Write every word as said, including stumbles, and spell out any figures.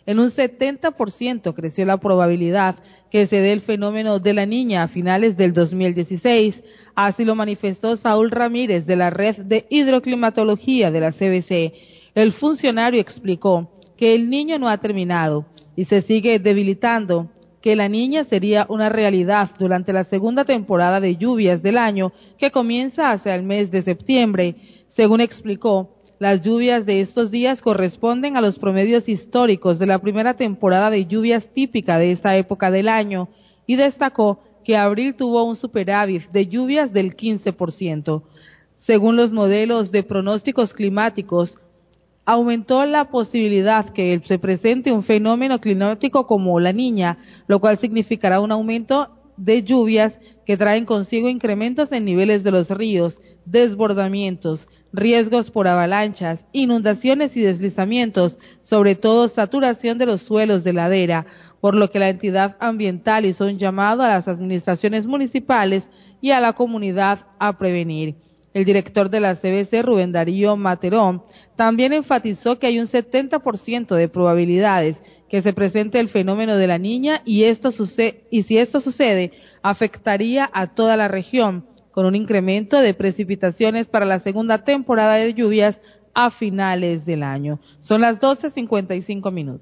En un setenta por ciento creció la probabilidad que se dé el fenómeno de la Niña a finales del dos mil dieciséis. Así lo manifestó Saúl Ramírez de la Red de Hidroclimatología de la C B C. El funcionario explicó que el Niño no ha terminado y se sigue debilitando, que la Niña sería una realidad durante la segunda temporada de lluvias del año que comienza hacia el mes de septiembre. Según explicó, las lluvias de estos días corresponden a los promedios históricos de la primera temporada de lluvias típica de esta época del año y destacó que abril tuvo un superávit de lluvias del quince por ciento. Según los modelos de pronósticos climáticos, aumentó la posibilidad que se presente un fenómeno climático como la Niña, lo cual significará un aumento de lluvias que traen consigo incrementos en niveles de los ríos, desbordamientos, riesgos por avalanchas, inundaciones y deslizamientos, sobre todo saturación de los suelos de ladera, por lo que la entidad ambiental hizo un llamado a las administraciones municipales y a la comunidad a prevenir. El director de la C B C, Rubén Darío Materón, también enfatizó que hay un setenta por ciento de probabilidades que se presente el fenómeno de la Niña y esto sucede, y si esto sucede, afectaría a toda la región, con un incremento de precipitaciones para la segunda temporada de lluvias a finales del año. Son las doce cincuenta y cinco minutos.